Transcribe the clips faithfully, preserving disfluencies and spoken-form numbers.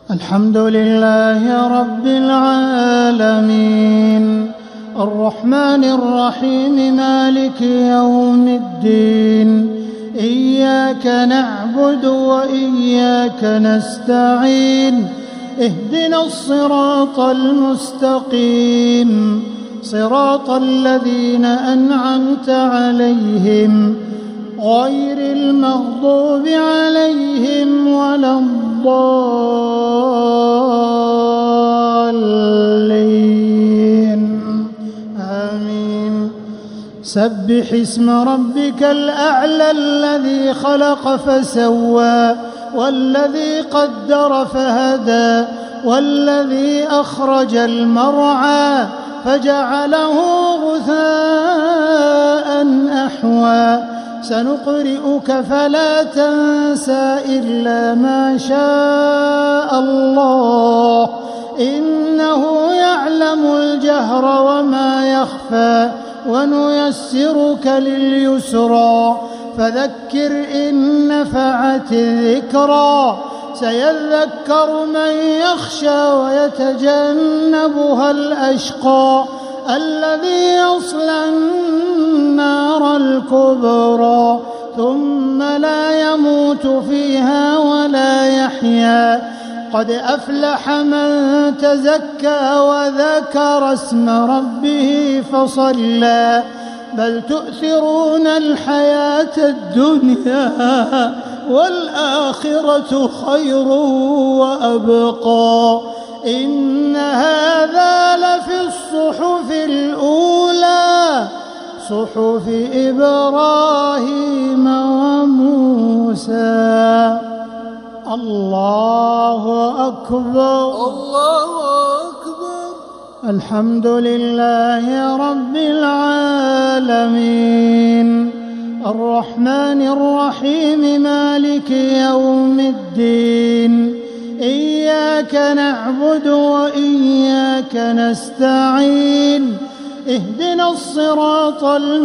الحمد لله رب العالمين الرحمن الرحيم مالك يوم الدين إياك نعبد وإياك نستعين اهدنا الصراط المستقيم صراط الذين أنعمت عليهم غير المغضوب عليهم ولا الضالين آمين. سبح اسم ربك الأعلى الذي خلق فسوى والذي قدر فهدى والذي أخرج المرعى فجعله غثاء أحوى سنقرئك فلا تنسى إلا ما شاء الله إنه يعلم الجهر وما يخفى ونيسرك لليسرى فذكر إن نفعت الذكرى سيذكر من يخشى ويتجنبها الأشقى الذي يصلى النار الكبرى ثم لا يموت فيها ولا يحيا قد أفلح من تزكى وذكر اسم ربه فصلى بل تؤثرون الحياة الدنيا والآخرة خير وأبقى إن هذا لفي الصحف الأولى صحف إبراهيم وموسى. الله أكبر الله أكبر. الحمد لله رب العالمين الرحمن الرحيم مالك يوم الدين إياك نعبد وإياك نستعين اهدنا الصراط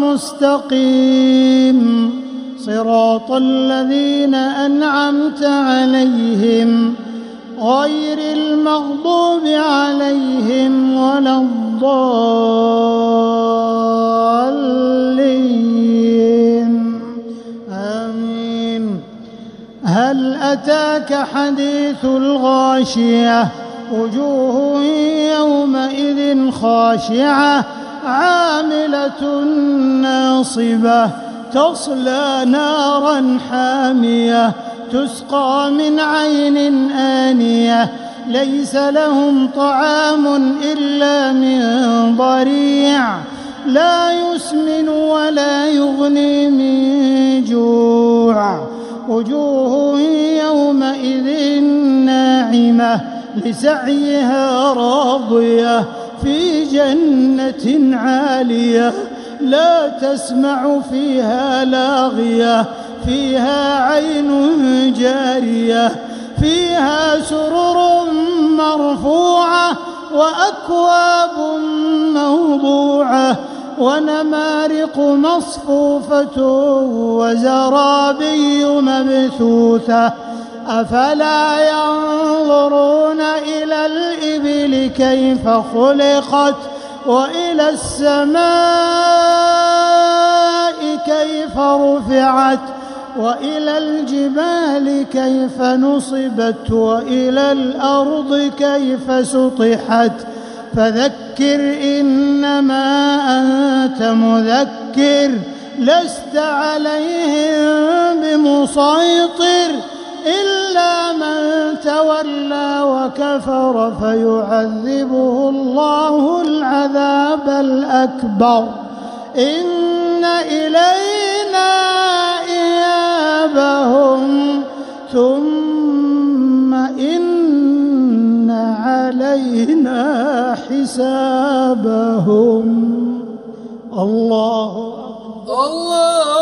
المستقيم صراط الذين أنعمت عليهم غير المغضوب عليهم ولا الضالين آمين. هل أتاك حديث الغاشية وجوه يومئذ خاشعة عاملة ناصبة تصلى نارا حامية تسقى من عين آنية ليس لهم طعام إلا من ضريع لا يسمن ولا يغني من جوع وجوه يومئذ ناعمة لسعيها راضية في جنة عالية لا تسمع فيها لاغية فيها عين جارية فيها سرر مرفوعة وأكواب موضوعة ونمارق مصفوفة وزرابي مبثوثة أفلا ينظرون إلى الإبل كيف خلقت وإلى السماء كيف رفعت وإلى الجبال كيف نصبت وإلى الأرض كيف سطحت فذكر إنما أنت مذكر لست عليهم بمسيطر إلا من تولى وكفر فيعذبه الله العذاب الأكبر إن إلينا إيابهم ثم إن علينا حسابهم. الله أكبر. الله